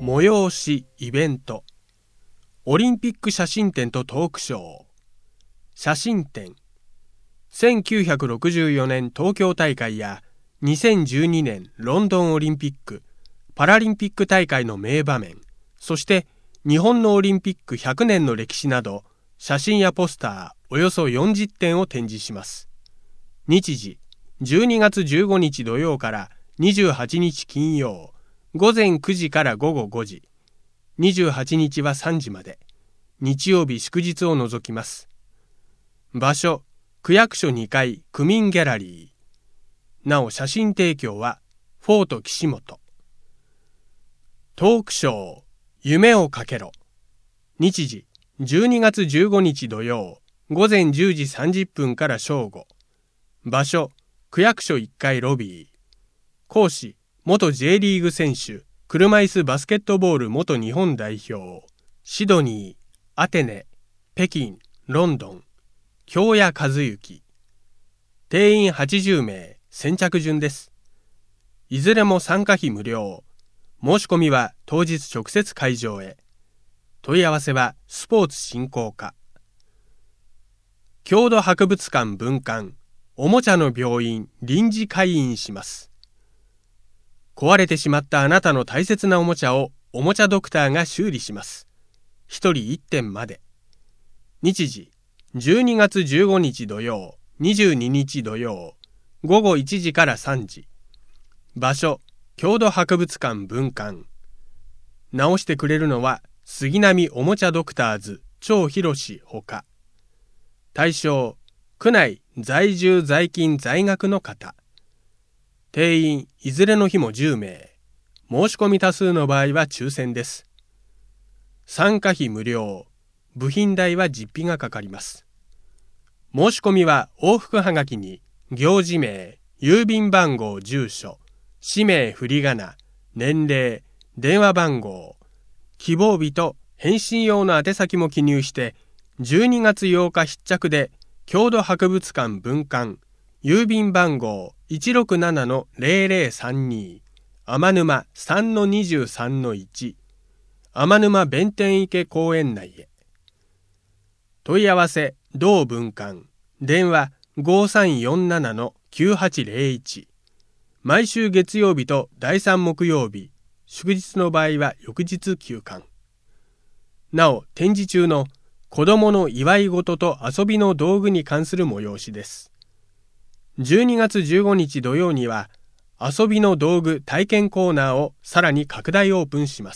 催しイベント、オリンピック写真展とトークショー。写真展、1964年東京大会や2012年ロンドンオリンピック・パラリンピック大会の名場面、そして日本のオリンピック100年の歴史など、写真やポスターおよそ40点を展示します。日時、12月15日土曜から28日金曜、午前9時から午後5時、28日は3時まで、日曜日祝日を除きます。場所、区役所2階区民ギャラリー。なお写真提供はフォート岸本。トークショー、夢をかけろ。日時、12月15日土曜、午前10時30分から正午。場所、区役所1階ロビー。講師、元 J リーグ選手、車椅子バスケットボール元日本代表、シドニー、アテネ、北京、ロンドン、京谷和幸。定員80名、先着順です。いずれも参加費無料。申し込みは当日直接会場へ。問い合わせはスポーツ振興課。郷土博物館分館、おもちゃの病院臨時開院します。壊れてしまったあなたの大切なおもちゃをおもちゃドクターが修理します。一人1点まで。日時、12月15日土曜、22日土曜、午後1時から3時。場所、郷土博物館分館。直してくれるのは杉並おもちゃドクターズ張博ほか。対象、区内在住在勤在学の方。定員いずれの日も10名。申し込み多数の場合は抽選です。参加費無料。部品代は実費がかかります。申し込みは往復はがきに行事名、郵便番号、住所、氏名、振り仮名、年齢、電話番号、希望日と返信用の宛先も記入して12月8日必着で郷土博物館分館、郵便番号 167-0032 天沼 3-23-1 天沼弁天池公園内へ。問い合わせ同分館、電話 5347-9801。毎週月曜日と第3木曜日、祝日の場合は翌日休館。なお、展示中の子どもの祝い事と遊びの道具に関する催しです。12月15日土曜には、遊びの道具体験コーナーをさらに拡大オープンします。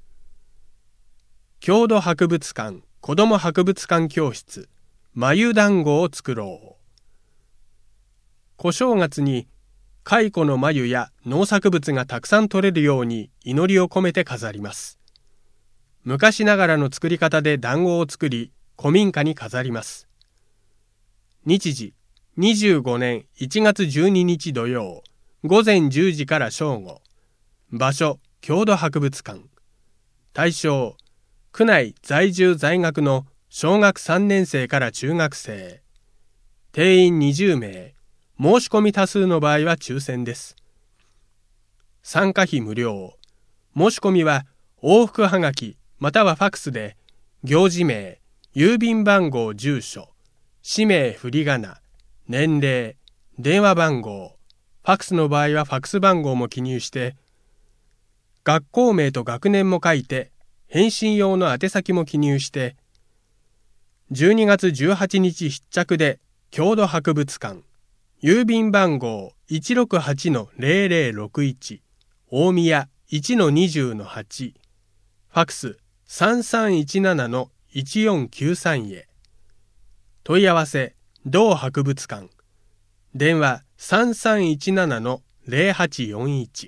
郷土博物館子ども博物館教室、繭団子を作ろう。小正月に蚕の繭や農作物がたくさん取れるように祈りを込めて飾ります。昔ながらの作り方で団子を作り、古民家に飾ります。日時、25年1月12日土曜、午前10時から正午。場所、郷土博物館。対象、区内在住在学の小学3年生から中学生。定員20名。申し込み多数の場合は抽選です。参加費無料。申し込みは往復はがきまたはファクスで行事名、郵便番号、住所、氏名、振り仮名、年齢、電話番号、ファクスの場合はファクス番号も記入して学校名と学年も書いて返信用の宛先も記入して12月18日必着で郷土博物館郵便番号 168-0061 大宮 1-20-8 ファクス 3317-1493 へ。問い合わせ同博物館、電話 3317-0841。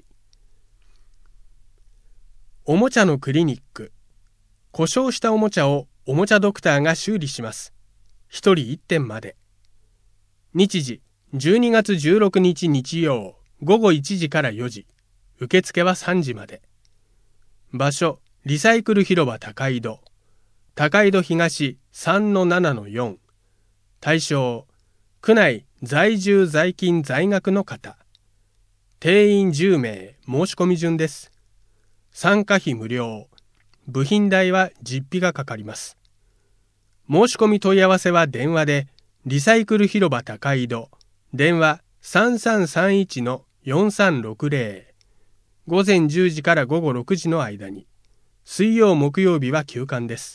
おもちゃのクリニック。故障したおもちゃをおもちゃドクターが修理します。一人1点まで。日時、12月16日日曜、午後1時から4時。受付は3時まで。場所、リサイクル広場高井戸。高井戸東 3-7-4。対象、区内在住在勤在学の方。定員10名、申し込み順です。 参加費無料。部品代は実費がかかります。申し込み問い合わせは電話で、リサイクル広場高井戸、電話3331-4360、午前10時から午後6時の間に、水曜木曜日は休館です。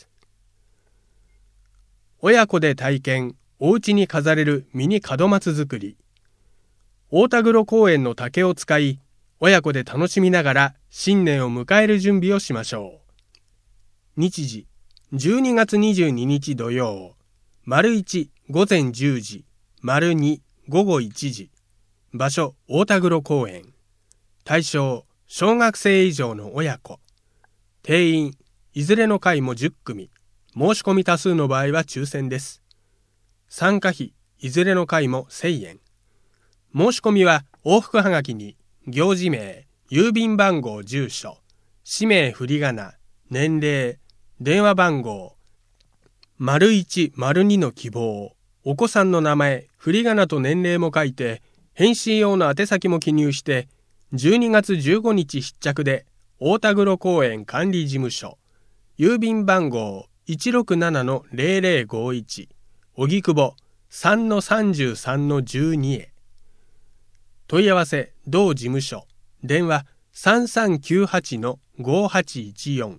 親子で体験、お家に飾れるミニ門松作り。大田黒公園の竹を使い、親子で楽しみながら新年を迎える準備をしましょう。日時、12月22日土曜、1午前10時、2午後1時。場所、大田黒公園。対象、小学生以上の親子。定員、いずれの回も10組。申し込み多数の場合は抽選です。参加費、いずれの回も1000円。申し込みは往復はがきに、行事名、郵便番号、住所、氏名振り仮名、年齢、電話番号、01、02の希望、お子さんの名前、振り仮名と年齢も書いて、返信用の宛先も記入して、12月15日必着で、大田黒公園管理事務所、郵便番号 167-0051、荻窪 3-33-12 へ。問い合わせ、同事務所、電話3398-5814。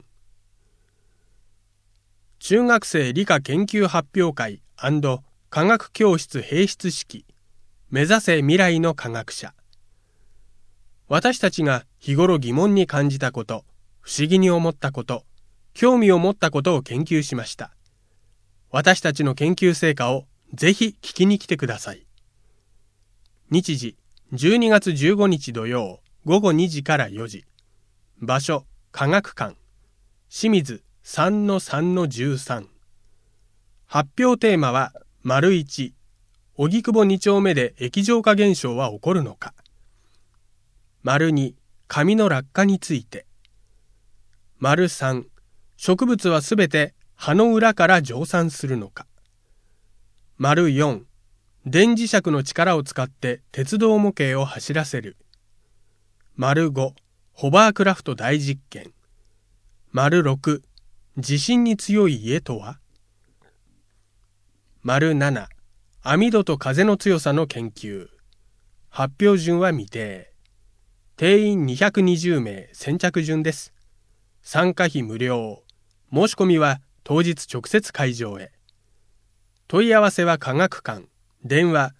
中学生理科研究発表会&科学教室閉室式。目指せ未来の科学者。私たちが日頃疑問に感じたこと、不思議に思ったこと、興味を持ったことを研究しました。私たちの研究成果をぜひ聞きに来てください。日時、12月15日土曜、午後2時から4時。場所、科学館。清水 3-3-13。発表テーマは、1、荻窪2丁目で液状化現象は起こるのか。2、紙の落下について。3、植物はすべて葉の裏から蒸散するのか。4、電磁石の力を使って鉄道模型を走らせる。5、ホバークラフト大実験。6、地震に強い家とは。7、網戸と風の強さの研究。発表順は未定。定員220名、先着順です。参加費無料。申し込みは当日直接会場へ。問い合わせは科学館。電話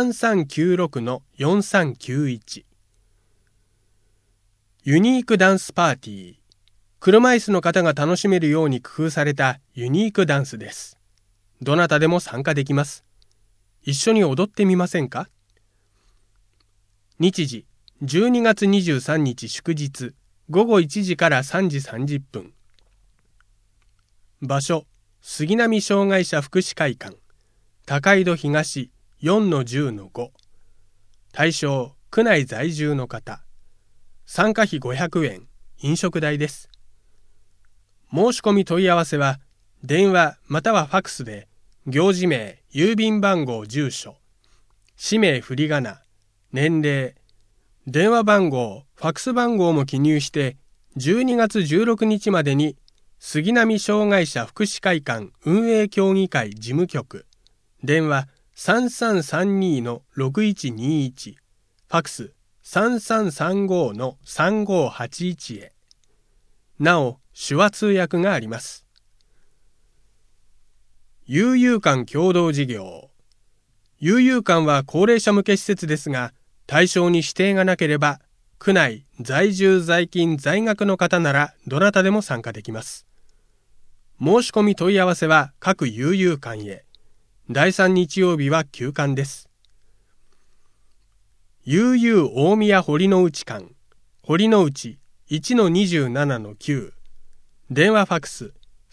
3396-4391。ユニークダンスパーティー。車椅子の方が楽しめるように工夫されたユニークダンスです。どなたでも参加できます。一緒に踊ってみませんか？日時、12月23日祝日、午後1時から3時30分。場所、杉並障害者福祉会館、高井戸東 4-10-5。対象、区内在住の方。参加費500円、飲食代です。申し込み問い合わせは、電話またはファクスで、行事名、郵便番号、住所、氏名振り仮名、年齢、電話番号、ファクス番号も記入して、12月16日までに、杉並障害者福祉会館運営協議会事務局、電話3332-6121、ファクス3335-3581へ。なお、手話通訳があります。悠々館共同事業。悠々館は高齢者向け施設ですが、対象に指定がなければ、区内在住在勤在学の方ならどなたでも参加できます。申し込み問い合わせは各悠々館へ。第3日曜日は休館です。悠々大宮堀之内館、堀之内 1-27-9。電話ファクス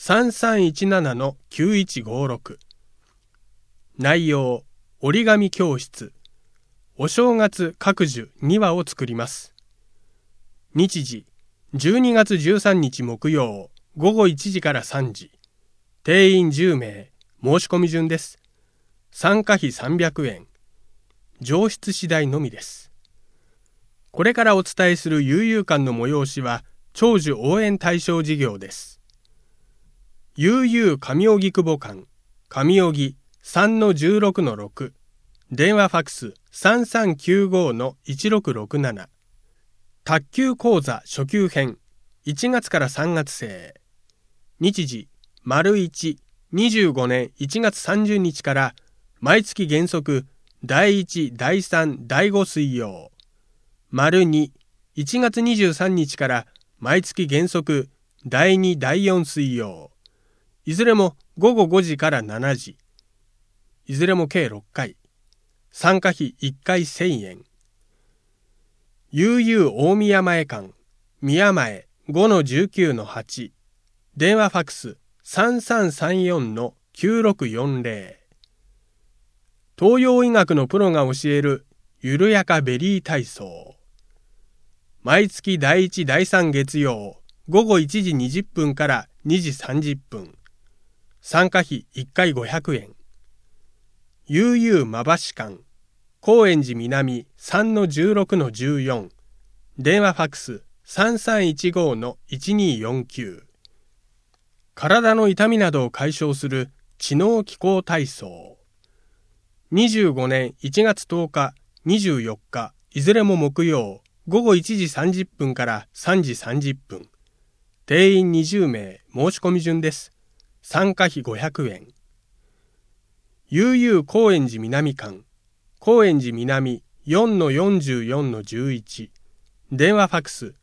3317-9156。内容、折り紙教室。お正月各樹2羽を作ります。日時、12月13日木曜、午後1時から3時。定員10名、申し込み順です。参加費300円。上質次第のみです。これからお伝えする悠々館の催しは、 長寿応援対象事業です。悠々上荻窪間、上荻 3-16-6、電話ファックス 3395-1667。卓球講座初級編、1月から3月生。日時、1、25年1月30日から毎月原則第1、第3、第5水曜。2、1月23日から毎月原則第2、第4水曜。いずれも午後5時から7時。いずれも計6回。参加費1回1000円。悠々大宮前間、宮前 5-19-8。電話ファックス 3334-9640。東洋医学のプロが教える緩やかベリー体操。毎月第1、第3月曜、午後1時20分から2時30分。参加費1回500円。悠々まばし館、高円寺南 3-16-14。電話ファックス 3315-1249。体の痛みなどを解消する知能機構体操。25年1月10日、24日、いずれも木曜、午後1時30分から3時30分。定員20名、申し込み順です。参加費500円。悠々高円寺南間、高円寺南 4-44-11。電話ファックス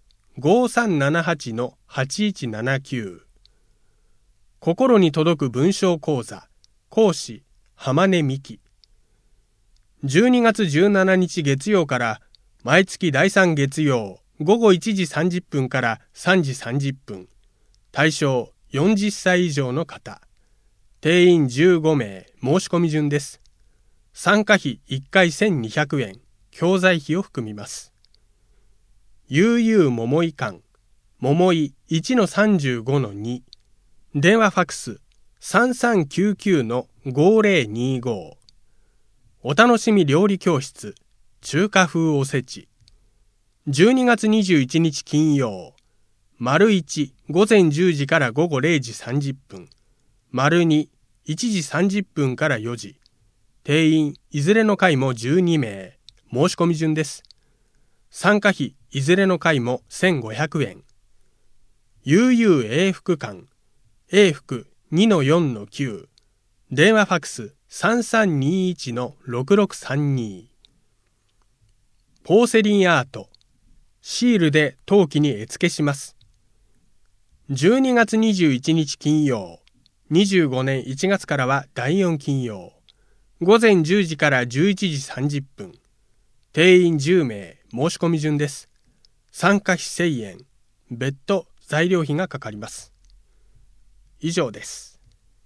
5378-8179。心に届く文章講座、講師、浜根美希。12月17日月曜から毎月第3月曜午後1時30分から3時30分。対象40歳以上の方。定員15名、申し込み順です。参加費1回1200円、教材費を含みます。悠々桃井館、桃井 1-35-2。電話ファックス 3399-5025。お楽しみ料理教室、中華風おせち。12月21日金曜、1午前10時から午後0時30分。2、1時30分から4時。定員いずれの回も12名。申し込み順です。参加費いずれの回も1500円。悠々英福館、英福 2-4-9。電話ファックス 3321-6632。ポーセリンアート、シールで陶器に絵付けします。12月21日金曜、25年1月からは第4金曜。午前10時から11時30分。定員10名、申し込み順です。参加費1000円。別途材料費がかかります。以上です。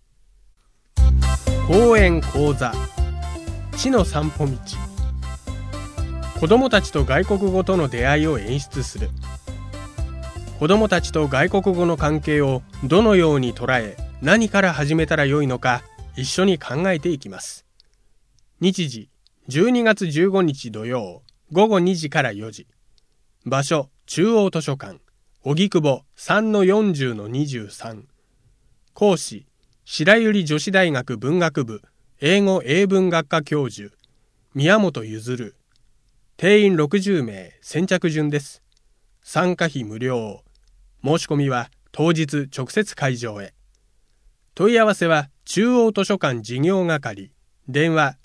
講演講座、知の散歩道。子どもたちと外国語との出会いを演出する。子どもたちと外国語の関係をどのように捉え、何から始めたらよいのか一緒に考えていきます。日時、12月15日土曜、午後2時から4時。場所、中央図書館、荻窪 3-40-23。講師、白百合女子大学文学部英語英文学科教授、宮本譲。定員60名、先着順です。参加費無料。申し込みは当日直接会場へ。問い合わせは中央図書館事業係、電話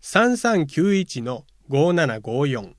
3391-5754。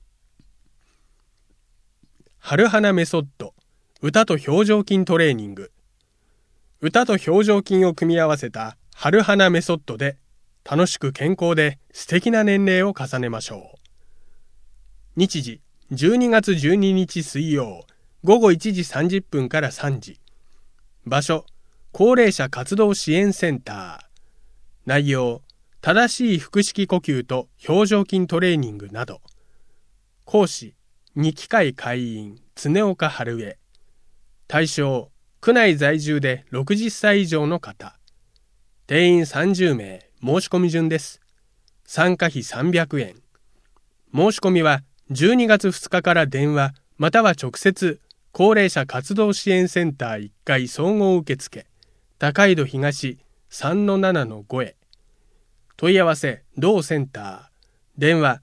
春花メソッド、歌と表情筋トレーニング。歌と表情筋を組み合わせた春花メソッドで楽しく健康で素敵な年齢を重ねましょう。日時、12月12日水曜、午後1時30分から3時。場所、高齢者活動支援センター。内容、正しい腹式呼吸と表情筋トレーニングなど。講師、二機会会員、常岡春江。対象、区内在住で60歳以上の方。定員30名、申し込み順です。参加費300円。申し込みは12月2日から電話または直接高齢者活動支援センター1階総合受付、高井戸東 3-7-5 へ。問い合わせ同センター、電話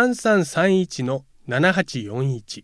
3331-7841。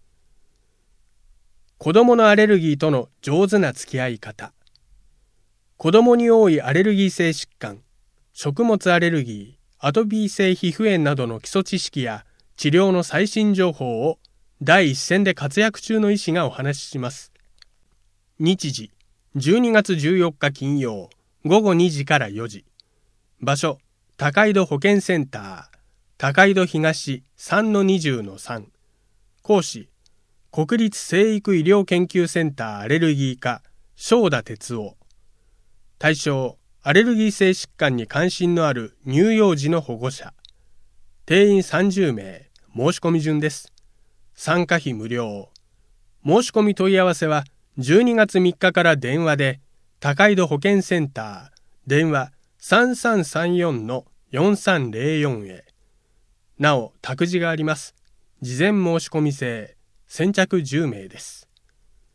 子どものアレルギーとの上手な付き合い方。子どもに多いアレルギー性疾患、食物アレルギー、アトピー性皮膚炎などの基礎知識や治療の最新情報を第一線で活躍中の医師がお話しします。日時、12月14日金曜、午後2時から4時。場所、高井戸保健センター、高井戸東 3-20-3。講師、国立成育医療研究センターアレルギー科、正田哲夫。対象、アレルギー性疾患に関心のある乳幼児の保護者。定員30名、申し込み順です。参加費無料。申し込み問い合わせは12月3日から電話で、高井戸保健センター、電話 3334-4304 へ。なお、託児があります。事前申し込み制。先着10名です。